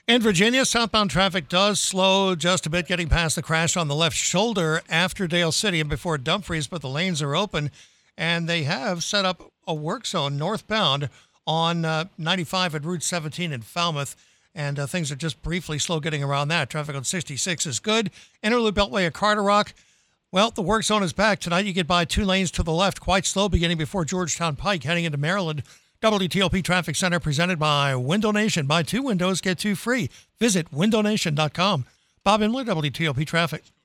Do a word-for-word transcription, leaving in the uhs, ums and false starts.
In Virginia, southbound traffic does slow just a bit getting past the crash on the left shoulder after Dale City and before Dumfries, but the lanes are open, and they have set up a work zone northbound on uh, ninety-five at Route seventeen in Falmouth, and uh, things are just briefly slow getting around that. Traffic on sixty-six is good. Interloop Beltway at Carter Rock, well, the work zone is back. Tonight you get by two lanes to the left, quite slow beginning before Georgetown Pike, heading into Maryland. W T O P Traffic Center presented by Window Nation. Buy two windows, get two free. Visit window nation dot com. Bob Imler, W T O P Traffic.